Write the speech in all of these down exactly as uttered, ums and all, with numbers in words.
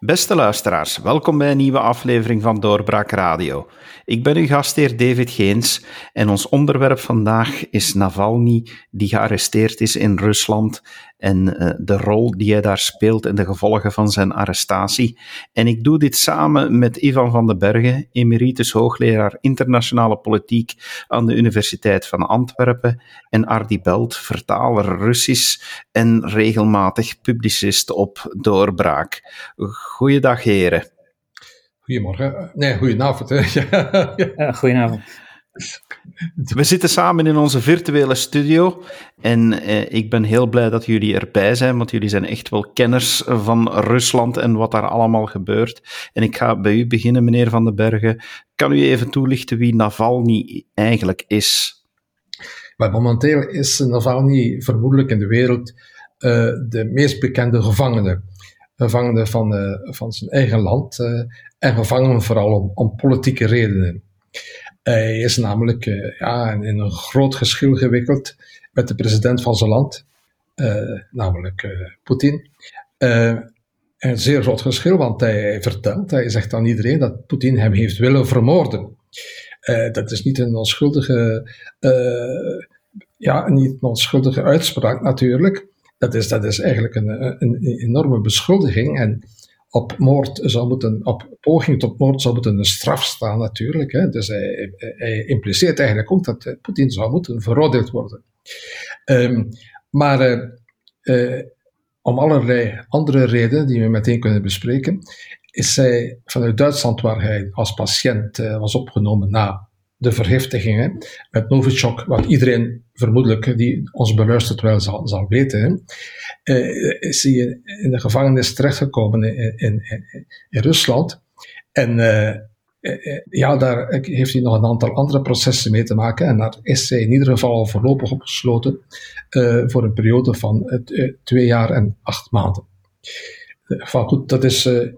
Beste luisteraars, welkom bij een nieuwe aflevering van Doorbraak Radio. Ik ben uw gastheer David Geens en ons onderwerp vandaag is Navalny, die gearresteerd is in Rusland en uh, de rol die hij daar speelt en de gevolgen van zijn arrestatie. En ik doe dit samen met Ivan van den Bergen, emeritus hoogleraar internationale politiek aan de Universiteit van Antwerpen, en Ardy Belt, vertaler Russisch en regelmatig publicist op Doorbraak. Goeiedag, heren. Goedemorgen. Nee, goedenavond. Ja, goedenavond. We zitten samen in onze virtuele studio en eh, ik ben heel blij dat jullie erbij zijn, want jullie zijn echt wel kenners van Rusland en wat daar allemaal gebeurt. En ik ga bij u beginnen, meneer Van den Bergen. Kan u even toelichten wie Navalny eigenlijk is? Maar momenteel is Navalny vermoedelijk in de wereld uh, de meest bekende gevangene. Gevangene van, uh, van zijn eigen land uh, en gevangene vooral om, om politieke redenen. Hij is namelijk uh, ja, in een groot geschil gewikkeld met de president van zijn land, uh, namelijk uh, Poetin. Uh, een zeer groot geschil, want hij vertelt, hij zegt aan iedereen dat Poetin hem heeft willen vermoorden. Uh, dat is niet een onschuldige, uh, ja, niet een onschuldige uitspraak natuurlijk. Dat is, dat is eigenlijk een, een, een enorme beschuldiging. En op moord zou moeten, op poging tot moord zou moeten een straf staan natuurlijk. Hè. Dus hij, hij impliceert eigenlijk ook dat Poetin zou moeten veroordeeld worden. Um, maar uh, uh, om allerlei andere redenen die we meteen kunnen bespreken, is hij vanuit Duitsland, waar hij als patiënt uh, was opgenomen na de vergiftigingen met Novichok, wat iedereen vermoedelijk die ons beluistert wel zal, zal weten, uh, is hij in de gevangenis terechtgekomen in, in, in, in Rusland. En uh, uh, ja, daar heeft hij nog een aantal andere processen mee te maken. En daar is hij in ieder geval al voorlopig opgesloten uh, voor een periode van uh, twee jaar en acht maanden. Uh, van goed, dat is... Uh,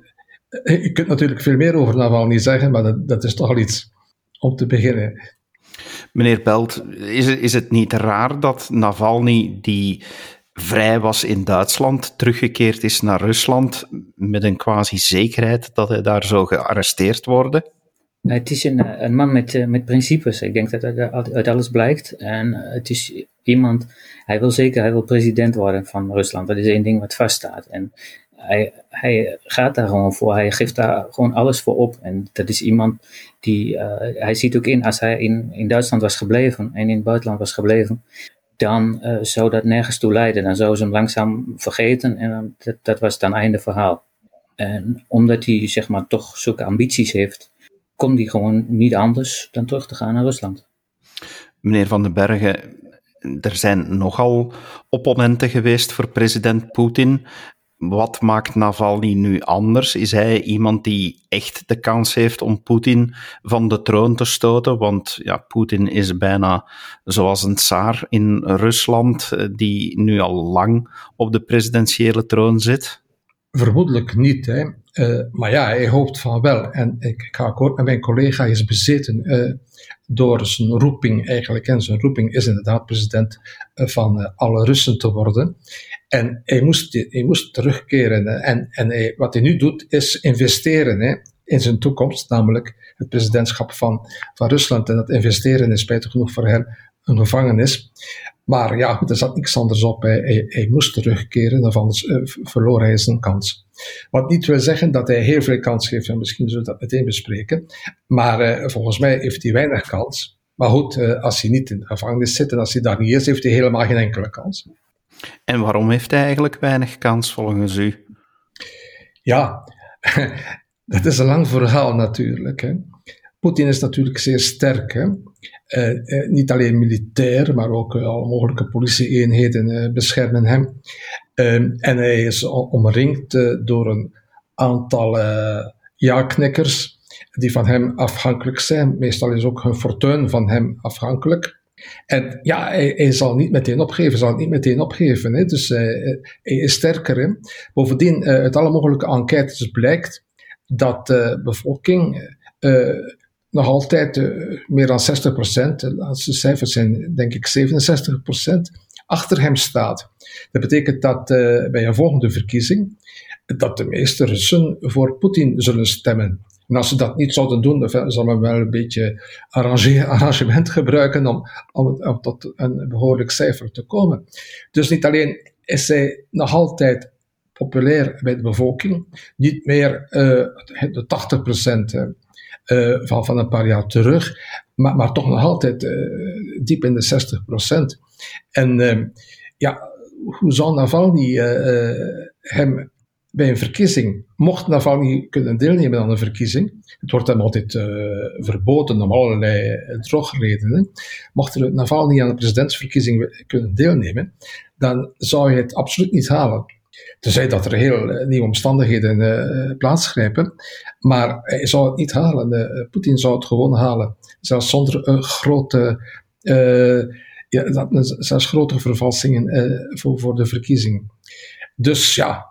je kunt natuurlijk veel meer over Navalny zeggen, maar dat, dat is toch al iets om te beginnen. Meneer Belt, is het, is het niet raar dat Navalny, die vrij was in Duitsland, teruggekeerd is naar Rusland met een quasi-zekerheid dat hij daar zou gearresteerd worden? Het is een, een man met, met principes. Ik denk dat het uit alles blijkt. En het is iemand, hij wil zeker, hij wil president worden van Rusland. Dat is één ding wat vaststaat. En Hij, hij gaat daar gewoon voor, hij geeft daar gewoon alles voor op. En dat is iemand die, uh, hij ziet ook in, als hij in, in Duitsland was gebleven en in het buitenland was gebleven, dan uh, zou dat nergens toe leiden. Dan zou ze hem langzaam vergeten en dan, dat, dat was dan einde verhaal. En omdat hij, zeg maar, toch zulke ambities heeft, kon hij gewoon niet anders dan terug te gaan naar Rusland. Meneer Van den Bergen, er zijn nogal opponenten geweest voor president Poetin. Wat maakt Navalny nu anders? Is hij iemand die echt de kans heeft om Poetin van de troon te stoten? Want ja, Poetin is bijna zoals een tsaar in Rusland, die nu al lang op de presidentiële troon zit. Vermoedelijk niet, hè. Uh, maar ja, hij hoopt van wel. En ik, ik ga akkoord met mijn collega, hij is bezeten uh, door zijn roeping eigenlijk. En zijn roeping is inderdaad president uh, van uh, alle Russen te worden. En hij moest, hij moest terugkeren. En, en hij, wat hij nu doet, is investeren hè, in zijn toekomst, namelijk het presidentschap van, van Rusland. En dat investeren is spijtig genoeg voor hem een gevangenis. Maar ja, goed, er zat niks anders op. Hij, hij, hij moest terugkeren, of anders uh, verloor hij zijn kans. Wat niet wil zeggen dat hij heel veel kans heeft, en misschien zullen we dat meteen bespreken. Maar uh, volgens mij heeft hij weinig kans. Maar goed, uh, als hij niet in de gevangenis zit en als hij daar niet is, heeft hij helemaal geen enkele kans. En waarom heeft hij eigenlijk weinig kans volgens u? Ja, dat is een lang verhaal natuurlijk. Hè. Poetin is natuurlijk zeer sterk. Hè. Uh, uh, niet alleen militair, maar ook uh, alle mogelijke politie-eenheden uh, beschermen hem. Uh, en hij is omringd uh, door een aantal uh, ja-knikkers die van hem afhankelijk zijn. Meestal is ook hun fortuin van hem afhankelijk. En ja, hij, hij zal niet meteen opgeven, zal het niet meteen opgeven. Hè. Dus uh, hij is sterker. Hè. Bovendien, uh, uit alle mogelijke enquêtes blijkt dat de bevolking uh, nog altijd uh, meer dan zestig procent, de laatste cijfers zijn denk ik zevenenzestig procent, achter hem staat. Dat betekent dat uh, bij een volgende verkiezing dat de meeste Russen voor Poetin zullen stemmen. En als ze dat niet zouden doen, dan zal men wel een beetje arrange- arrangement gebruiken om, om, om tot een behoorlijk cijfer te komen. Dus niet alleen is hij nog altijd populair bij de bevolking, niet meer uh, de tachtig procent uh, van, van een paar jaar terug, maar, maar toch nog altijd uh, diep in de zestig procent. En uh, ja, hoe zou Navalny uh, hem bij een verkiezing, mocht Navalny kunnen deelnemen aan een verkiezing, het wordt hem altijd uh, verboden om allerlei drogredenen, mocht er Navalny aan een presidentsverkiezing kunnen deelnemen, dan zou hij het absoluut niet halen. Tenzij dat er heel uh, nieuwe omstandigheden uh, plaatsgrijpen, maar hij zou het niet halen. Uh, Poetin zou het gewoon halen, zelfs zonder uh, grote, uh, ja, dat, zelfs grote vervalsingen uh, voor, voor de verkiezing. Dus ja,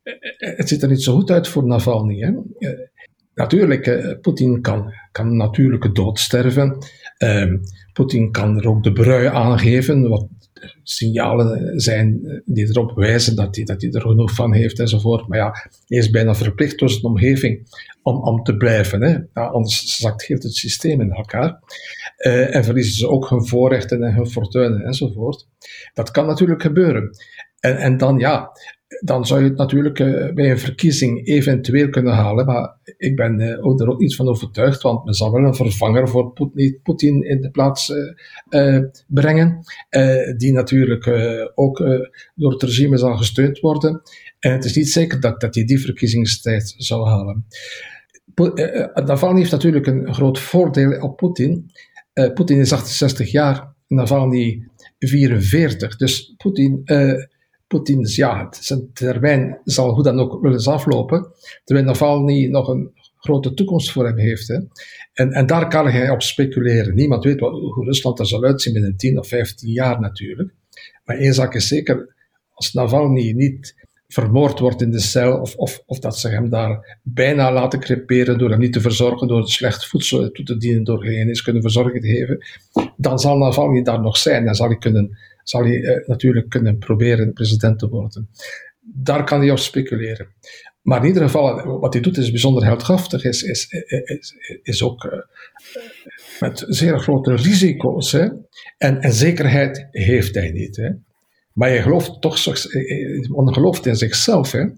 het ziet er niet zo goed uit voor Navalny. Hè? Uh, natuurlijk, uh, Poetin kan, kan natuurlijke dood sterven. Uh, Poetin kan er ook de brui aangeven, wat signalen zijn die erop wijzen dat hij, dat hij er genoeg van heeft enzovoort. Maar ja, hij is bijna verplicht door zijn omgeving om, om te blijven. Hè? Ja, anders zakt heel het systeem in elkaar. Uh, en verliezen ze ook hun voorrechten en hun fortuinen enzovoort. Dat kan natuurlijk gebeuren. En, en dan ja, dan zou je het natuurlijk uh, bij een verkiezing eventueel kunnen halen, maar ik ben uh, ook er ook niet van overtuigd, want men zal wel een vervanger voor Poetin in de plaats uh, uh, brengen, uh, die natuurlijk uh, ook uh, door het regime zal gesteund worden. En het is niet zeker dat, dat hij die verkiezingstijd zal halen. Po- uh, Navalny heeft natuurlijk een groot voordeel op Poetin. Uh, Poetin is achtenzestig jaar, Navalny vierenveertig, dus Poetin... Uh, Poetin, ja, zijn termijn zal hoe dan ook wel eens aflopen, terwijl Navalny nog een grote toekomst voor hem heeft. Hè. En, en daar kan hij op speculeren. Niemand weet wat, hoe Rusland er zal uitzien binnen tien of vijftien jaar natuurlijk. Maar één zaak is zeker, als Navalny niet vermoord wordt in de cel, of, of, of dat ze hem daar bijna laten creperen door hem niet te verzorgen, door het slecht voedsel toe te dienen, door geen eens kunnen verzorgen te geven, dan zal Navalny daar nog zijn en zal hij kunnen... zal hij uh, natuurlijk kunnen proberen president te worden. Daar kan hij op speculeren. Maar in ieder geval, wat hij doet is bijzonder heldhaftig, is, is, is, is ook uh, met zeer grote risico's. Hè? En, en zekerheid heeft hij niet. Hè? Maar hij gelooft toch, hij gelooft in zichzelf. Hè?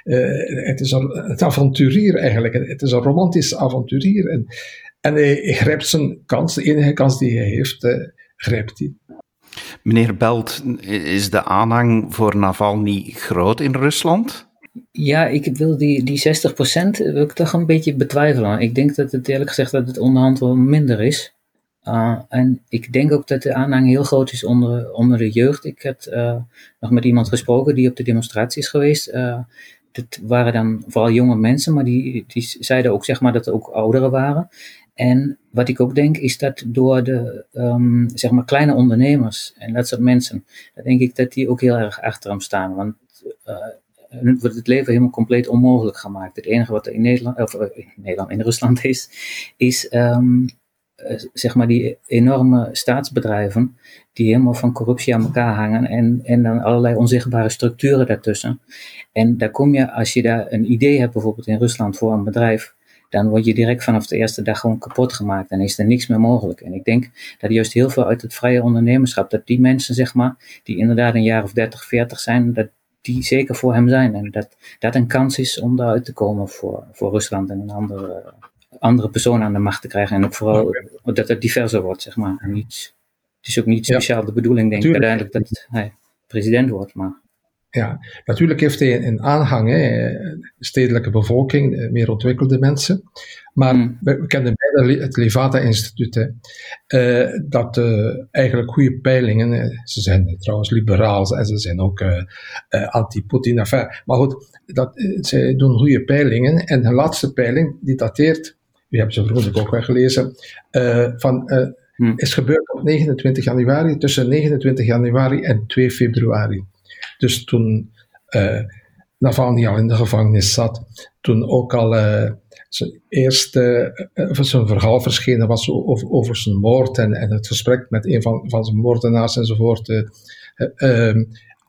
Uh, het is een, een avonturier eigenlijk. Het is een romantisch avonturier. En, en hij, hij grijpt zijn kans, de enige kans die hij heeft, uh, grijpt hij. Meneer Belt, is de aanhang voor Navalny groot in Rusland? Ja, ik wil die, die zestig procent wil ik toch een beetje betwijfelen. Ik denk dat het eerlijk gezegd dat het onderhand wel minder is. Uh, en ik denk ook dat de aanhang heel groot is onder, onder de jeugd. Ik had uh, nog met iemand gesproken die op de demonstratie is geweest. Uh, dat waren dan vooral jonge mensen, maar die, die zeiden ook zeg maar dat er ook ouderen waren. En wat ik ook denk is dat door de um, zeg maar kleine ondernemers en dat soort mensen, dan denk ik dat die ook heel erg achter hem staan. Want uh, nu wordt het leven helemaal compleet onmogelijk gemaakt. Het enige wat er in Nederland, of uh, in Nederland, in Rusland is, is um, uh, zeg maar die enorme staatsbedrijven die helemaal van corruptie aan elkaar hangen en, en dan allerlei onzichtbare structuren daartussen. En daar kom je, als je daar een idee hebt bijvoorbeeld in Rusland voor een bedrijf, dan word je direct vanaf de eerste dag gewoon kapot gemaakt. Dan is er niks meer mogelijk. En ik denk dat juist heel veel uit het vrije ondernemerschap, dat die mensen, zeg maar, die inderdaad een jaar of dertig, veertig zijn, dat die zeker voor hem zijn. En dat dat een kans is om daaruit te komen voor, voor Rusland en een andere, andere persoon aan de macht te krijgen. En ook vooral okay. dat het diverser wordt, zeg maar. Niet, het is ook niet speciaal ja, de bedoeling, denk ik, uiteindelijk dat hij president wordt, maar... Ja, natuurlijk heeft hij een aanhang, hè, stedelijke bevolking, meer ontwikkelde mensen. Maar mm. we, we kennen beide het Levada-instituut, hè, uh, dat uh, eigenlijk goede peilingen, uh, ze zijn trouwens liberaal en ze zijn ook uh, uh, anti-Poetin. Enfin, maar goed, dat, uh, zij doen goede peilingen. En de laatste peiling, die dateert, u hebt ze vermoedelijk ook wel gelezen, uh, van, uh, mm. is gebeurd op negenentwintig januari, tussen negenentwintig januari en twee februari. Dus toen uh, Navalny al in de gevangenis zat, toen ook al uh, zijn eerste uh, zijn verhaal verschenen was over, over zijn moord en, en het gesprek met een van, van zijn moordenaars enzovoort, uh, uh,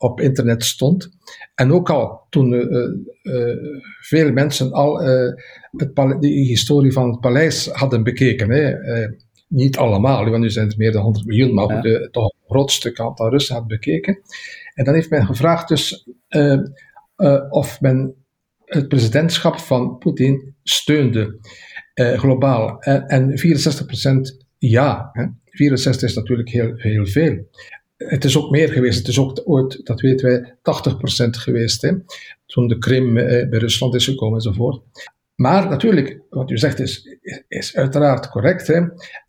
op internet stond. En ook al toen uh, uh, veel mensen al uh, het pale- de historie van het paleis hadden bekeken. Hè. Uh, niet allemaal, want nu zijn het meer dan honderd miljoen, maar Ja. de, toch een groot stuk aantal Russen had bekeken. En dan heeft men gevraagd dus uh, uh, of men het presidentschap van Poetin steunde, uh, globaal. Uh, en vierenzestig procent ja. Hè. vierenzestig is natuurlijk heel, heel veel. Het is ook meer geweest. Het is ook ooit, dat weten wij, tachtig procent geweest. Hè, toen de Krim uh, bij Rusland is gekomen enzovoort. Maar natuurlijk, wat u zegt is, is uiteraard correct. Hè. Uh,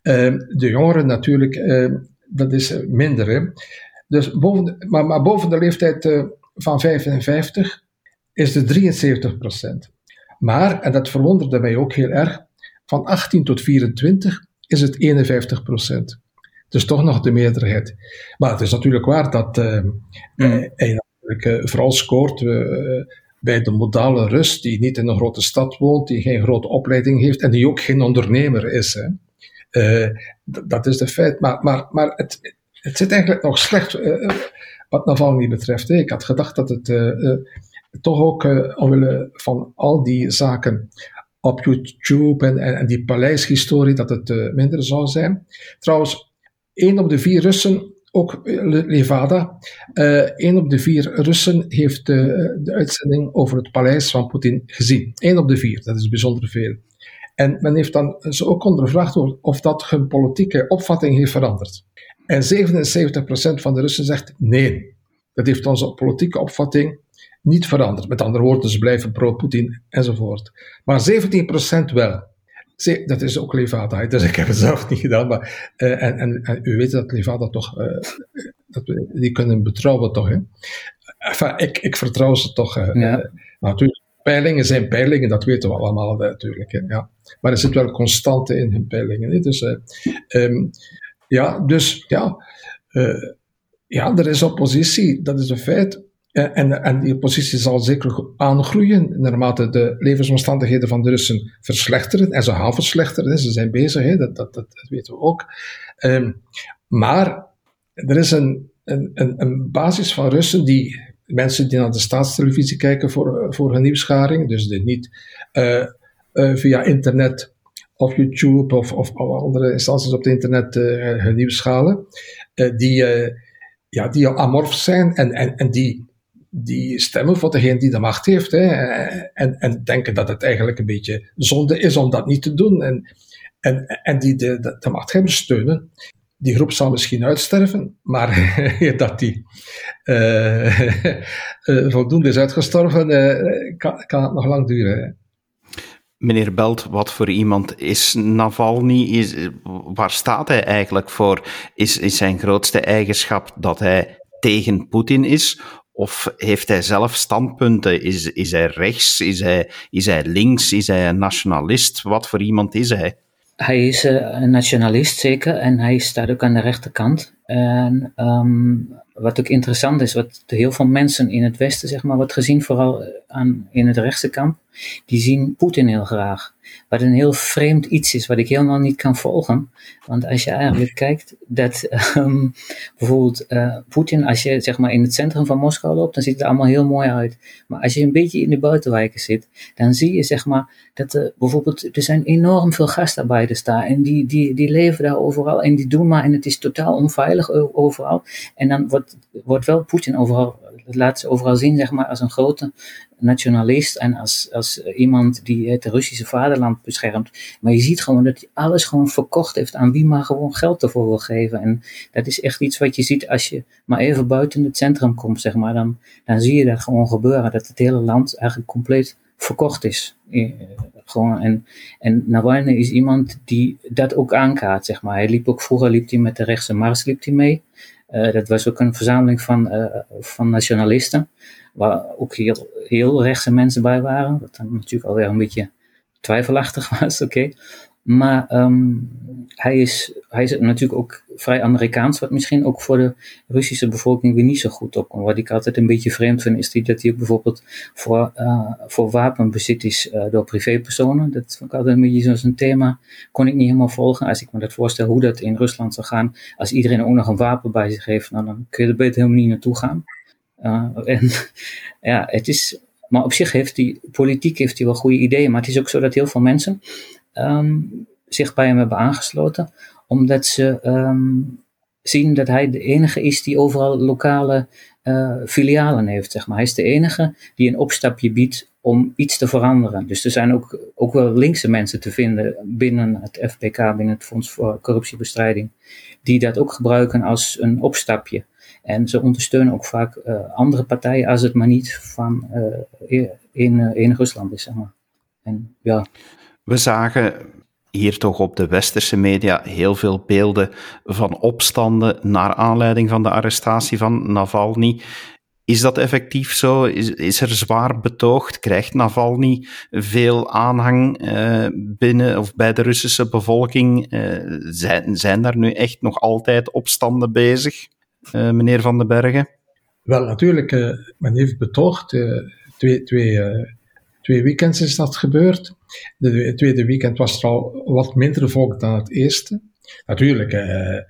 de jongeren natuurlijk, uh, dat is minder. Hè. Dus boven de, maar, maar boven de leeftijd uh, van vijfenvijftig is het drieënzeventig procent. Maar, en dat verwonderde mij ook heel erg, van achttien tot vierentwintig is het eenenvijftig procent. Dus toch nog de meerderheid. Maar het is natuurlijk waar dat uh, mm. hij natuurlijk uh, vooral scoort uh, bij de modale Rus, die niet in een grote stad woont, die geen grote opleiding heeft en die ook geen ondernemer is. Hè. Uh, d- dat is de feit. Maar, maar, maar het, het zit eigenlijk nog slecht uh, wat Navalny betreft. Hè. Ik had gedacht dat het uh, uh, toch ook uh, omwille van al die zaken op YouTube en, en, en die paleishistorie, dat het uh, minder zou zijn. Trouwens, één op de vier Russen, ook Levada, uh, één op de vier Russen heeft uh, de uitzending over het paleis van Poetin gezien. Één op de vier, dat is bijzonder veel. En men heeft dan ze ook ondervraagd of dat hun politieke opvatting heeft veranderd. En zevenenzeventig procent van de Russen zegt nee. Dat heeft onze politieke opvatting niet veranderd. Met andere woorden, ze blijven pro-Poetin enzovoort. Maar zeventien procent wel. Dat is ook Levada, dus ik heb het zelf niet gedaan. Maar, uh, en, en, en u weet dat Levada toch, uh, dat we, die kunnen betrouwen toch. Hè? Enfin, ik, ik vertrouw ze toch. Uh, ja. uh, maar natuurlijk, peilingen zijn peilingen, dat weten we allemaal uh, natuurlijk. Hè? Ja. Maar er zit wel constante in hun peilingen. Hè? Dus, uh, um, ja, dus ja, uh, ja, er is oppositie, dat is een feit. En, en die positie zal zeker aangroeien naarmate de levensomstandigheden van de Russen verslechteren. En ze gaan verslechteren, ze zijn bezig, hè, dat, dat, dat, dat weten we ook. Um, maar er is een, een, een basis van Russen, die mensen die naar de staatstelevisie kijken voor, voor hun nieuwsgaring, dus die niet uh, uh, via internet of YouTube of, of andere instanties op het internet uh, hun nieuws schalen, uh, die, uh, ja, die amorf zijn en, en, en die die stemmen voor degene die de macht heeft, hè, en, en denken dat het eigenlijk een beetje zonde is om dat niet te doen, en, en, en die de, de, de machthebbers steunen. Die groep zal misschien uitsterven, maar dat die uh, uh, voldoende is uitgestorven, uh, kan, kan het nog lang duren. Hè. Meneer Belt, wat voor iemand is Navalny? Is, waar staat hij eigenlijk voor? Is, is zijn grootste eigenschap dat hij tegen Poetin is? Of heeft hij zelf standpunten? Is, is hij rechts? Is hij, is hij links? Is hij een nationalist? Wat voor iemand is hij? Hij is uh, een nationalist, zeker. En hij staat ook aan de rechterkant. En um, wat ook interessant is, wat heel veel mensen in het Westen, zeg maar, wordt gezien, vooral aan, in het rechtse kamp, die zien Poetin heel graag. Wat een heel vreemd iets is, wat ik helemaal niet kan volgen. Want als je eigenlijk kijkt, dat um, bijvoorbeeld uh, Poetin, als je zeg maar in het centrum van Moskou loopt, dan ziet het er allemaal heel mooi uit. Maar als je een beetje in de buitenwijken zit, dan zie je zeg maar dat er bijvoorbeeld, er zijn enorm veel gastarbeiders daar. En die, die, die leven daar overal en die doen maar, en het is totaal onveilig overal. En dan wordt, wordt wel Poetin overal, dat laat ze overal zien, zeg maar, als een grote nationalist en als, als iemand die het Russische vaderland beschermt. Maar je ziet gewoon dat hij alles gewoon verkocht heeft aan wie maar gewoon geld ervoor wil geven. En dat is echt iets wat je ziet als je maar even buiten het centrum komt, zeg maar. Dan, dan zie je dat gewoon gebeuren, dat het hele land eigenlijk compleet verkocht is. Eh, gewoon, en, en Navalny is iemand die dat ook aankaart, zeg maar. Hij liep ook, vroeger liep hij met de rechtse Mars liep hij mee. Uh, dat was ook een verzameling van, uh, van nationalisten, waar ook heel, heel rechtse mensen bij waren, wat dan natuurlijk alweer een beetje twijfelachtig was, oké. Okay. Maar um, hij, is, hij is natuurlijk ook vrij Amerikaans, wat misschien ook voor de Russische bevolking weer niet zo goed opkomt. Wat ik altijd een beetje vreemd vind, is die, dat hij ook bijvoorbeeld voor, uh, voor wapenbezit is uh, door privépersonen. Dat vond ik altijd een beetje zo'n thema, kon ik niet helemaal volgen. Als ik me dat voorstel hoe dat in Rusland zou gaan, als iedereen ook nog een wapen bij zich heeft, nou, dan kun je er beter helemaal niet naartoe gaan. Uh, en ja, het is, maar op zich heeft hij, politiek heeft hij wel goede ideeën, maar het is ook zo dat heel veel mensen um, zich bij hem hebben aangesloten, omdat ze um, zien dat hij de enige is die overal lokale uh, filialen heeft, zeg maar. Hij is de enige die een opstapje biedt om iets te veranderen. Dus er zijn ook, ook wel linkse mensen te vinden binnen het F B K, binnen het Fonds voor Corruptiebestrijding, die dat ook gebruiken als een opstapje. En ze ondersteunen ook vaak uh, andere partijen als het maar niet van uh, in, uh, in Rusland is, zeg maar. En, ja. We zagen hier toch op de westerse media heel veel beelden van opstanden naar aanleiding van de arrestatie van Navalny. Is dat effectief zo? Is, is er zwaar betoogd? Krijgt Navalny veel aanhang uh, binnen of bij de Russische bevolking? Uh, zijn, zijn daar nu echt nog altijd opstanden bezig, uh, meneer Van den Bergen? Wel, natuurlijk, uh, men heeft betoogd. Uh, twee, twee, uh, twee weekends is dat gebeurd. De, het tweede weekend was er al wat minder volk dan het eerste. Natuurlijk, uh,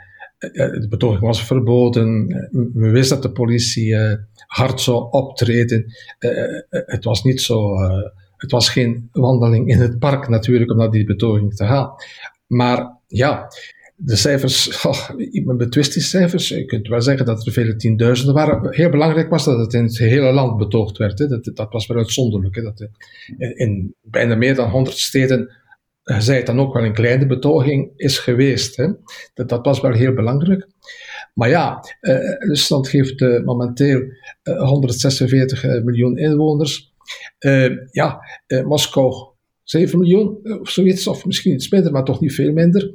de betoging was verboden. We wisten dat de politie uh, hard zou optreden. Uh, het was niet zo. Uh, het was geen wandeling in het park natuurlijk om naar die betoging te gaan. Maar ja, de cijfers, oh, men betwist die cijfers. Je kunt wel zeggen dat er vele tienduizenden waren. Heel belangrijk was dat het in het hele land betoogd werd. Hè. Dat, dat was wel uitzonderlijk. Hè. Dat in, in bijna meer dan honderd steden, zij het dan ook wel een kleine betoging is geweest. Hè. Dat, dat was wel heel belangrijk. Maar ja, uh, Rusland heeft uh, momenteel uh, honderdzesenveertig miljoen inwoners. Uh, ja, uh, Moskou zeven miljoen of zoiets, of misschien iets minder, maar toch niet veel minder.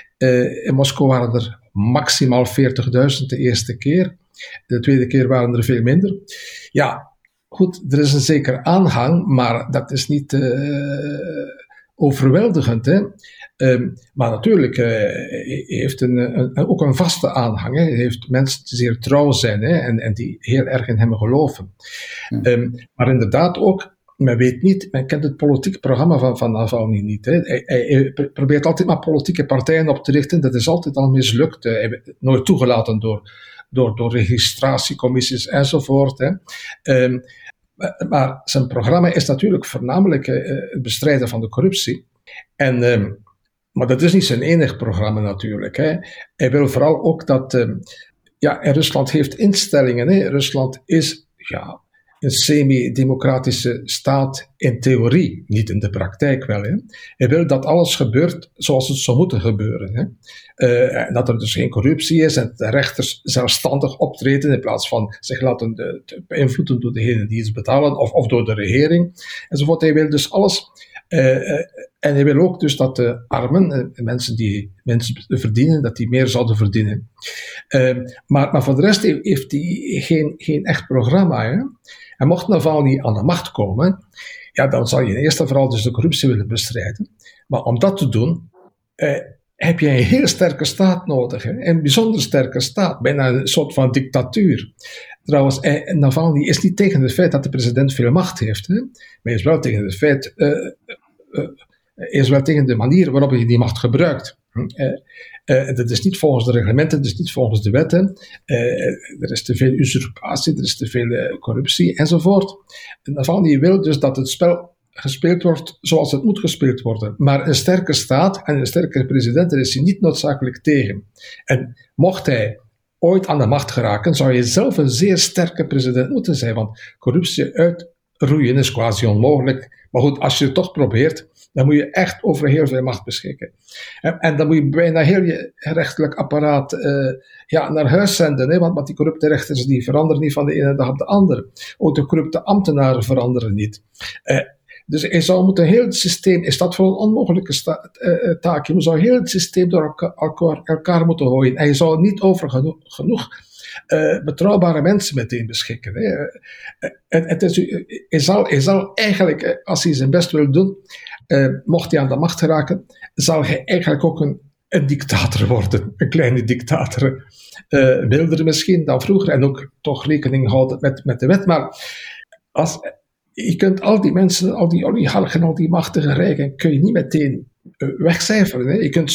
Uh, in Moskou waren er maximaal veertigduizend de eerste keer. De tweede keer waren er veel minder. Ja, goed, er is een zeker aanhang, maar dat is niet uh, overweldigend, hè. Um, maar natuurlijk uh, heeft een, een, ook een vaste aanhang. Hij heeft mensen die zeer trouw zijn, hè, en, en die heel erg in hem geloven. Ja. Um, maar inderdaad ook, men weet niet, men kent het politieke programma van, van Navalny niet. Hè. Hij, hij, hij probeert altijd maar politieke partijen op te richten. Dat is altijd al mislukt. Hij werd nooit toegelaten door, door, door registratiecommissies enzovoort. Hè. Um, maar zijn programma is natuurlijk voornamelijk uh, het bestrijden van de corruptie. En um, Maar dat is niet zijn enig programma natuurlijk. Hè. Hij wil vooral ook dat... Uh, ja, en Rusland heeft instellingen. Hè. Rusland is ja, een semi-democratische staat in theorie, niet in de praktijk wel. Hè. Hij wil dat alles gebeurt zoals het zou moeten gebeuren. Hè. Uh, dat er dus geen corruptie is en de rechters zelfstandig optreden in plaats van zich laten de, de beïnvloeden door degenen die iets betalen of, of door de regering. Enzovoort. Hij wil dus alles... Uh, uh, en hij wil ook dus dat de armen, uh, mensen die mensen verdienen, dat die meer zouden verdienen. Uh, maar, maar voor de rest heeft hij geen, geen echt programma. Hè? En mocht Navalny aan de macht komen, ja, dan zal je eerst en vooral dus de corruptie willen bestrijden. Maar om dat te doen, uh, heb je een heel sterke staat nodig. Hè? Een bijzonder sterke staat, bijna een soort van dictatuur. Trouwens, eh, Navalny is niet tegen het feit dat de president veel macht heeft. Hè? Maar hij is wel tegen het feit... Uh, uh, is wel tegen de manier waarop hij die macht gebruikt. Uh, uh, dat is niet volgens de reglementen, dat is niet volgens de wetten. Uh, er is te veel usurpatie, er is te veel uh, corruptie enzovoort. Navalny wil dus dat het spel gespeeld wordt zoals het moet gespeeld worden. Maar een sterke staat en een sterke president, daar is hij niet noodzakelijk tegen. En mocht hij ooit aan de macht geraken, zou je zelf een zeer sterke president moeten zijn, want corruptie uitroeien is quasi onmogelijk. Maar goed, als je het toch probeert, dan moet je echt over heel veel macht beschikken. En, en dan moet je bijna heel je rechtelijk apparaat uh, ja, naar huis zenden. Hè? Want, want die corrupte rechters die veranderen niet van de ene dag op de andere. Ook de corrupte ambtenaren veranderen niet. Uh, dus je zou moeten heel het systeem, is dat voor een onmogelijke sta, uh, taak. Je zou heel het systeem door elkaar, elkaar, elkaar moeten gooien. En je zou niet over genoeg, genoeg Uh, betrouwbare mensen meteen beschikken. Hè. Uh, het, het is, uh, hij, zal, hij zal eigenlijk, uh, als hij zijn best wil doen, uh, mocht hij aan de macht geraken, zal hij eigenlijk ook een, een dictator worden. Een kleine dictator. Uh, milder misschien dan vroeger en ook toch rekening houden met, met de wet. Maar als, je kunt al die mensen, al die oligarchen, al die machtige rijken, kun je niet meteen uh, wegcijferen. Hè. Je kunt ze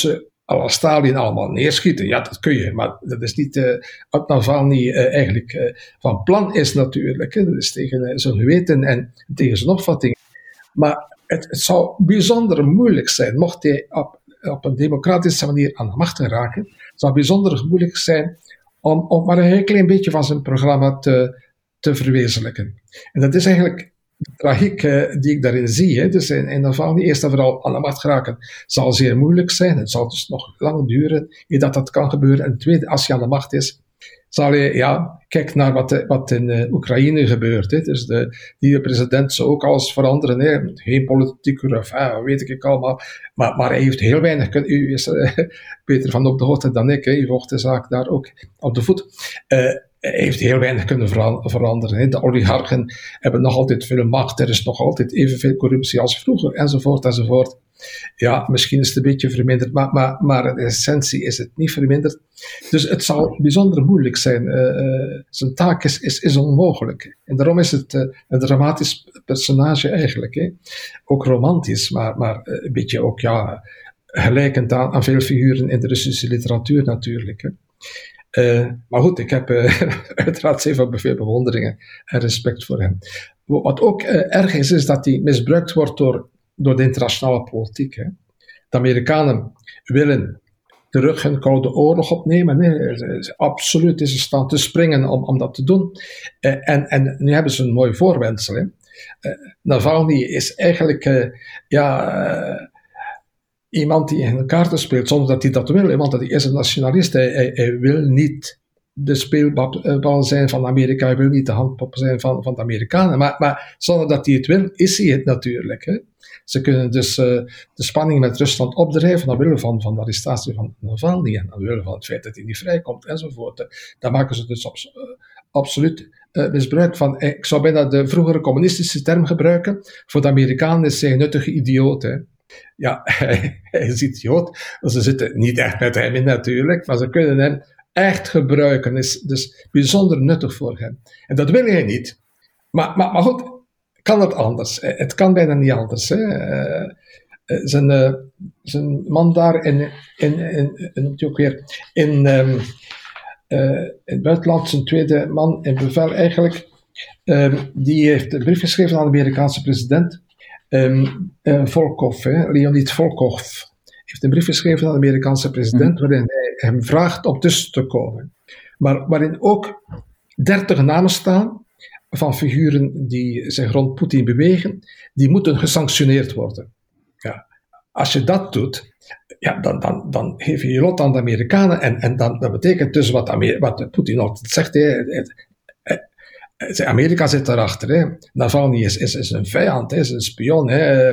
à la Stalin allemaal neerschieten. Ja, dat kun je, maar dat is niet uh, wat Navalny uh, eigenlijk uh, van plan is natuurlijk. Hè. Dat is tegen uh, zijn geweten en tegen zijn opvatting. Maar het, het zou bijzonder moeilijk zijn, mocht hij op, op een democratische manier aan de macht raken, het zou bijzonder moeilijk zijn om, om maar een heel klein beetje van zijn programma te, te verwezenlijken. En dat is eigenlijk de tragiek uh, die ik daarin zie. Hè. Dus in, in Navalny, eerst en vooral aan de macht geraken, zal zeer moeilijk zijn. Het zal dus nog lang duren eer dat dat kan gebeuren. En tweede, als hij aan de macht is, zal je, ja, kijk naar wat, wat in uh, Oekraïne gebeurt. Hè. Dus de nieuwe president zou ook alles veranderen. Hè. Geen politiek enfin, weet ik allemaal. Maar, maar hij heeft heel weinig kunnen. U is uh, beter van op de hoogte dan ik. Hè. U volgt de zaak daar ook op de voet. Uh, Hij heeft heel weinig kunnen veranderen. Hè. De oligarchen hebben nog altijd veel macht. Er is nog altijd evenveel corruptie als vroeger, enzovoort, enzovoort. Ja, misschien is het een beetje verminderd, maar, maar, maar in essentie is het niet verminderd. Dus het zal bijzonder moeilijk zijn. Uh, zijn taak is, is, is onmogelijk. En daarom is het uh, een dramatisch personage eigenlijk. Hè. Ook romantisch, maar, maar een beetje ook ja, gelijkend aan, aan veel figuren in de Russische literatuur natuurlijk. Hè. Uh, maar goed, ik heb uh, uiteraard zeer veel bewonderingen en respect voor hem. Wat ook uh, erg is, is dat hij misbruikt wordt door, door de internationale politiek. Hè. De Amerikanen willen terug hun Koude Oorlog opnemen. Hè. Absoluut is in stand te springen om, om dat te doen. Uh, en, en nu hebben ze een mooi voorwendsel. Hè. Uh, Navalny is eigenlijk uh, ja... Uh, iemand die in een kaarten speelt, zonder dat hij dat wil, want hij is een nationalist. Hij, hij, hij wil niet de speelbal zijn van Amerika, hij wil niet de handpop zijn van, van de Amerikanen, maar, maar zonder dat hij het wil, is hij het natuurlijk. Hè. Ze kunnen dus uh, de spanning met Rusland opdrijven, omwille van, van de arrestatie van Navalny, en omwille van het feit dat hij niet vrijkomt, enzovoort. Daar maken ze dus op, uh, absoluut uh, misbruik van. Ik zou bijna de vroegere communistische term gebruiken, voor de Amerikanen is hij een nuttige idioot, hè. Ja, hij, hij is idioot. Ze zitten niet echt met hem in natuurlijk, maar ze kunnen hem echt gebruiken. Is dus bijzonder nuttig voor hem. En dat wil hij niet. Maar, maar, maar goed, kan het anders? Het kan bijna niet anders. Hè? Uh, zijn, uh, zijn man daar in, in, in, in, in, weer, in, um, uh, in het buitenland, zijn tweede man in bevel eigenlijk, um, die heeft een brief geschreven aan de Amerikaanse president. Um, uh, Volkov, hè, Leonid Volkov, heeft een brief geschreven aan de Amerikaanse president, mm. waarin hij hem vraagt om tussen te komen. Maar waarin ook dertig namen staan van figuren die zich rond Poetin bewegen, die moeten gesanctioneerd worden. Ja. Als je dat doet, ja, dan, dan, dan geef je je lot aan de Amerikanen en, en dan, dat betekent dus wat, Amer- wat Poetin altijd zegt, hè, Amerika zit daarachter. Hè. Navalny is, is, is een vijand, is een spion. Hè.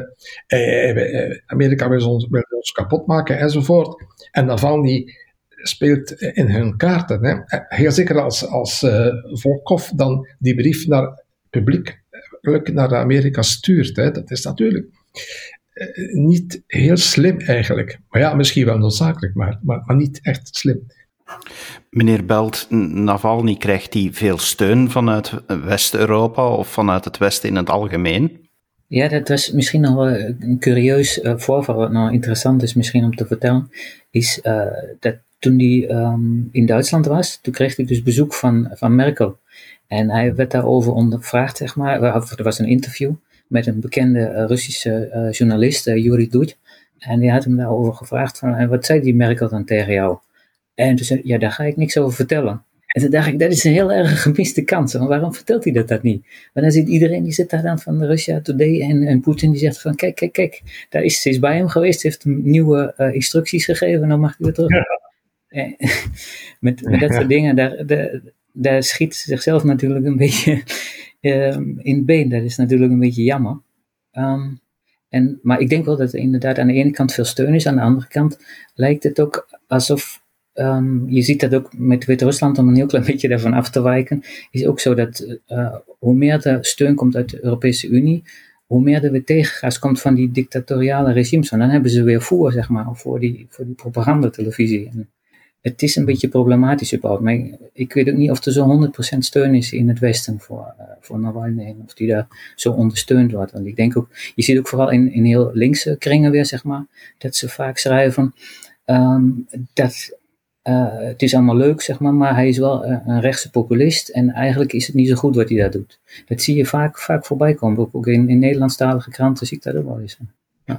Amerika wil ons, wil ons kapot maken enzovoort. En Navalny speelt in hun kaarten. Hè. Heel zeker als, als uh, Volkov dan die brief naar publiek naar Amerika stuurt. Hè. Dat is natuurlijk uh, niet heel slim eigenlijk. Maar ja, misschien wel noodzakelijk, maar, maar, maar niet echt slim. Meneer Belt, Navalny, krijgt hij veel steun vanuit West-Europa of vanuit het Westen in het algemeen? Ja, dat was misschien nog wel een curieus uh, voorval, wat nou interessant is misschien om te vertellen, is uh, dat toen hij um, in Duitsland was, toen kreeg hij dus bezoek van, van Merkel. En hij werd daarover ondervraagd, zeg maar. Er was een interview met een bekende uh, Russische uh, journalist, uh, Yuri Dud. En die had hem daarover gevraagd van, en wat zei die Merkel dan tegen jou? En toen zei hij, ja, daar ga ik niks over vertellen. En toen dacht ik, dat is een heel erg gemiste kans. Want waarom vertelt hij dat, dat niet? Want dan zit iedereen, die zit daar dan van de Russia Today en, en Poetin, die zegt van, kijk, kijk, kijk, daar is, ze is bij hem geweest, heeft hem nieuwe uh, instructies gegeven, dan mag hij weer terug. Ja. En, met, met dat soort dingen, daar, daar, daar schiet zichzelf natuurlijk een beetje um, in het been. Dat is natuurlijk een beetje jammer. Um, en, maar ik denk wel dat er inderdaad aan de ene kant veel steun is, aan de andere kant lijkt het ook alsof Um, je ziet dat ook met Wit-Rusland, om een heel klein beetje daarvan af te wijken, is ook zo dat uh, hoe meer er steun komt uit de Europese Unie, hoe meer er weer tegengas komt van die dictatoriale regimes. En dan hebben ze weer voer, zeg maar, voor die, voor die propagandatelevisie. En het is een beetje problematisch überhaupt, maar ik, ik weet ook niet of er zo'n honderd procent steun is in het Westen voor, uh, voor Navalny, of die daar zo ondersteund wordt. Want ik denk ook, je ziet ook vooral in, in heel linkse kringen weer, zeg maar, dat ze vaak schrijven, um, dat, uh, het is allemaal leuk, zeg maar, maar hij is wel uh, een rechtse populist en eigenlijk is het niet zo goed wat hij daar doet. Dat zie je vaak, vaak voorbij komen, ook, ook in, in Nederlandstalige kranten zie ik dat ook wel eens. Ja.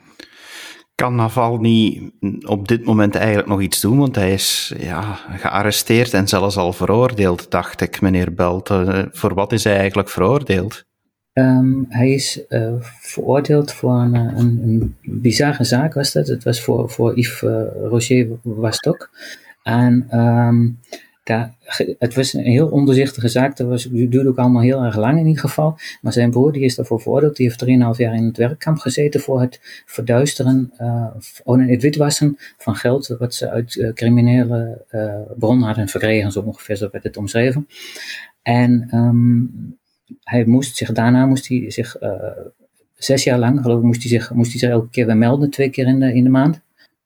Kan Navalny op dit moment eigenlijk nog iets doen? Want hij is ja, gearresteerd en zelfs al veroordeeld, dacht ik, meneer Belt. Uh, voor wat is hij eigenlijk veroordeeld? Um, hij is uh, veroordeeld voor een, een, een bizarre zaak, was dat. Het was voor, voor Yves uh, Roger Wastok. En um, daar, het was een heel ondoorzichtige zaak. Dat was, die duurde ook allemaal heel erg lang in ieder geval. Maar zijn broer die is daarvoor veroordeeld. Die heeft drieënhalf jaar in het werkkamp gezeten voor het verduisteren, uh, oh nee, het witwassen van geld wat ze uit uh, criminele uh, bronnen hadden verkregen. Zo ongeveer, zo werd het omschreven. En um, hij moest zich, daarna moest hij zich uh, zes jaar lang, geloof ik, moest hij zich, moest hij zich elke keer weer melden, twee keer in de, in de maand.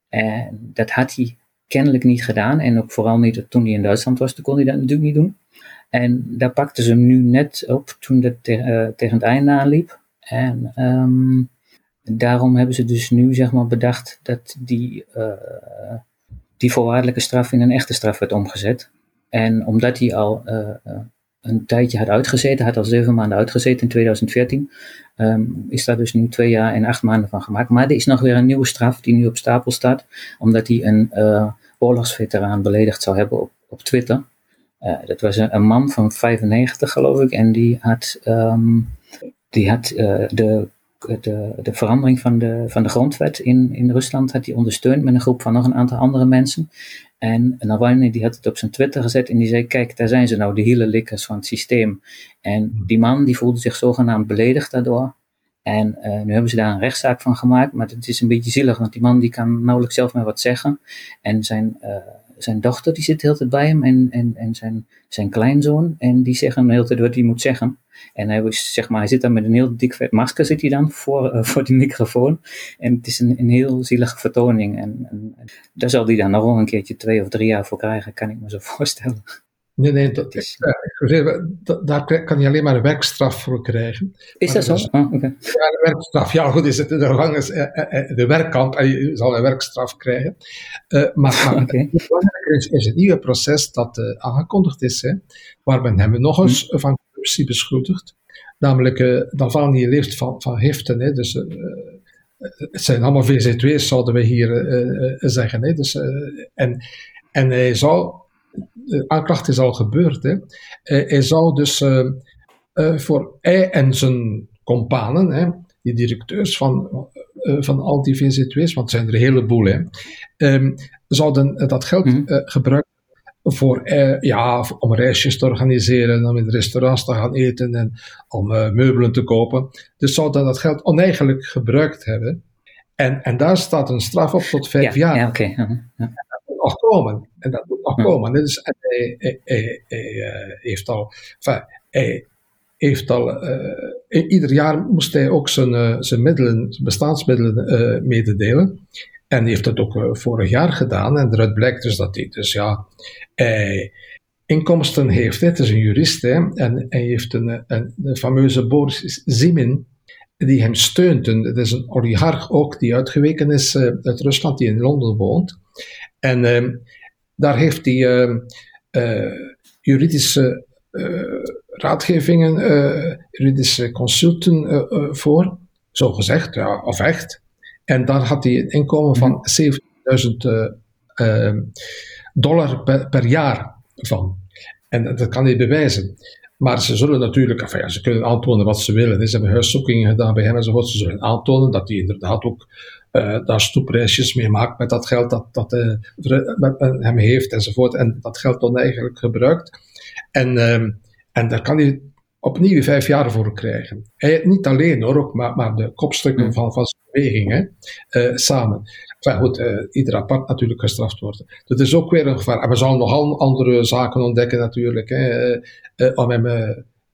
En dat had hij kennelijk niet gedaan. En ook vooral niet toen hij in Duitsland was, toen kon hij dat natuurlijk niet doen. En daar pakten ze hem nu net op toen dat te, uh, tegen het einde aanliep. En um, daarom hebben ze dus nu zeg maar bedacht dat die, uh, die voorwaardelijke straf in een echte straf werd omgezet. En omdat hij al uh, uh, een tijdje had uitgezeten, had al zeven maanden uitgezeten in tweeduizend veertien, um, is daar dus nu twee jaar en acht maanden van gemaakt. Maar er is nog weer een nieuwe straf die nu op stapel staat, omdat hij een uh, oorlogsveteraan beledigd zou hebben op, op Twitter. Uh, dat was een, een man van vijfennegentig, geloof ik, en die had, um, die had uh, de, de, de verandering van de, van de grondwet in, in Rusland had hij ondersteund met een groep van nog een aantal andere mensen. En Navalny die had het op zijn Twitter gezet en die zei, kijk, daar zijn ze nou, de hielenlikkers van het systeem. En die man die voelde zich zogenaamd beledigd daardoor. En uh, nu hebben ze daar een rechtszaak van gemaakt, maar het is een beetje zielig, want die man die kan nauwelijks zelf meer wat zeggen. En zijn, uh, zijn dochter die zit de hele tijd bij hem en, en, en zijn, zijn kleinzoon en die zeggen hem de hele tijd wat hij moet zeggen. En hij, zeg maar, hij zit dan met een heel dik vet masker zit hij dan voor, uh, voor die microfoon. En het is een, een heel zielige vertoning. En, en, en daar zal hij dan nog wel een keertje twee of drie jaar voor krijgen, kan ik me zo voorstellen. Nee, nee, dat is, uh, daar kan je alleen maar een werkstraf voor krijgen. Is dat zo? Dus, oh, okay. Ja, een werkstraf. Ja, goed, is het de gevangenis, uh, uh, de werkkamp, en je zal een werkstraf krijgen. Uh, maar maar okay. Het belangrijke is, is het nieuwe proces dat uh, aangekondigd is, hè, waar men hem nog eens hmm. van corruptie beschuldigt. Namelijk, uh, Navalny leeft van, van giften, hè, dus uh, het zijn allemaal V Z W's, zouden we hier uh, uh, zeggen. Hè, dus, uh, en, en hij zou... De aanklacht is al gebeurd. Hè. Hij zou dus uh, uh, voor hij en zijn companen, hè, die directeurs van, uh, van al die V Z W's, want het zijn er een heleboel, hè, um, zouden dat geld uh, gebruiken voor, uh, ja, om reisjes te organiseren, om in restaurants te gaan eten en om uh, meubelen te kopen. Dus zouden dat geld oneigenlijk gebruikt hebben. En, en daar staat een straf op tot vijf ja, jaar. Ja, oké. Okay. Uh-huh. Ja. Nog komen. En dat moet nog hmm. komen. Dus hij, hij, hij, hij uh, heeft al, enfin, hij heeft al, uh, ieder jaar moest hij ook zijn, uh, zijn middelen, zijn bestaansmiddelen uh, mededelen. En hij heeft dat ook uh, vorig jaar gedaan. En eruit blijkt dus dat hij dus ja, hij inkomsten heeft. Hè. Het is een jurist, hè, en hij heeft een, een, een fameuze Boris Zimin die hem steunt. En het is een oligarch ook die uitgeweken is uh, uit Rusland, die in Londen woont. En uh, daar heeft hij uh, uh, juridische uh, raadgevingen, uh, juridische consulten uh, uh, voor, zo gezegd, ja, of echt. En daar had hij een inkomen van zeventigduizend uh, uh, dollar per, per jaar van. En dat kan hij bewijzen. Maar ze zullen natuurlijk, enfin ja, ze kunnen aantonen wat ze willen. Ze hebben huiszoekingen gedaan bij hem enzovoort. Ze zullen aantonen dat hij inderdaad ook uh, daar stoepreisjes mee maakt met dat geld dat, dat uh, met hem heeft enzovoort. En dat geld dan eigenlijk gebruikt. En, uh, en daar kan hij opnieuw vijf jaar voor krijgen. Hij, niet alleen hoor, ook, maar, maar de kopstukken van, van zijn beweging hè, uh, samen. Enfin, goed, uh, ieder apart natuurlijk gestraft worden. Dat is ook weer een gevaar. En we zullen nog andere zaken ontdekken natuurlijk, hè, uh, uh, om hem uh,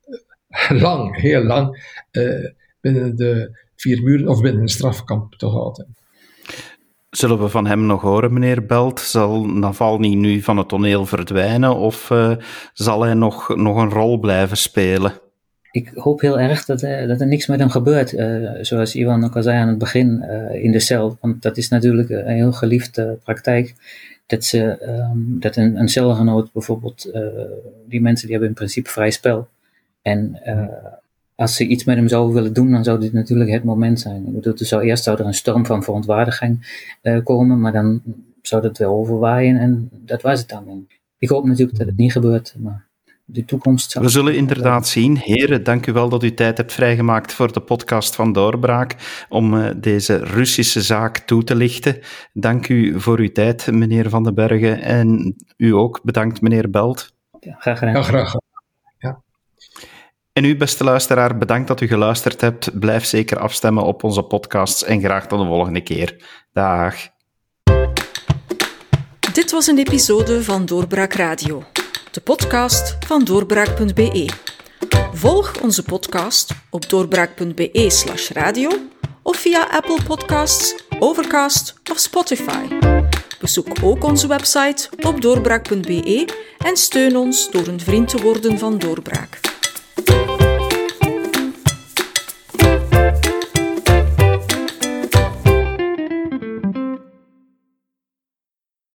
lang, heel lang uh, binnen de vier muren of binnen een strafkamp te houden. Zullen we van hem nog horen, meneer Belt? Zal Navalny nu van het toneel verdwijnen of uh, zal hij nog, nog een rol blijven spelen? ik hoop heel erg dat, uh, dat er niks met hem gebeurt. Uh, zoals Iwan ook al zei aan het begin uh, in de cel. Want dat is natuurlijk een heel geliefde praktijk. Dat, ze, um, dat een, een celgenoot bijvoorbeeld, uh, die mensen die hebben in principe vrij spel. En uh, als ze iets met hem zouden willen doen, dan zou dit natuurlijk het moment zijn. Ik bedoel, er zou, eerst zou er een storm van verontwaardiging uh, komen, maar dan zou dat wel overwaaien en dat was het dan. En ik hoop natuurlijk dat het niet gebeurt, maar de toekomst zal... We zullen inderdaad zien. Heren, dank u wel dat u tijd hebt vrijgemaakt voor de podcast van Doorbraak om uh, deze Russische zaak toe te lichten. Dank u voor uw tijd, meneer Van den Bergen, en u ook. Bedankt, meneer Belt. Ja, graag gedaan. Ja, graag. Ja. En u, beste luisteraar, bedankt dat u geluisterd hebt. Blijf zeker afstemmen op onze podcasts en graag tot de volgende keer. Dag. Dit was een episode van Doorbraak Radio, de podcast van doorbraak punt b e. Volg onze podcast op doorbraak punt b e slash radio of via Apple Podcasts, Overcast of Spotify. Bezoek ook onze website op doorbraak punt b e en steun ons door een vriend te worden van Doorbraak.